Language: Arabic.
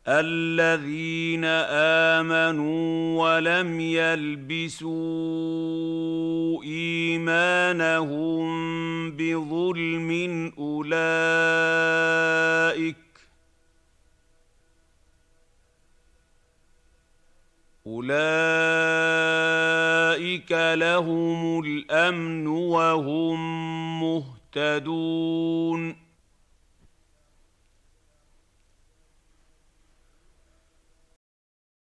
الذين آمنوا ولم يلبسوا إيمانهم بظلم أولئك لهم الأمن وهم مهتدون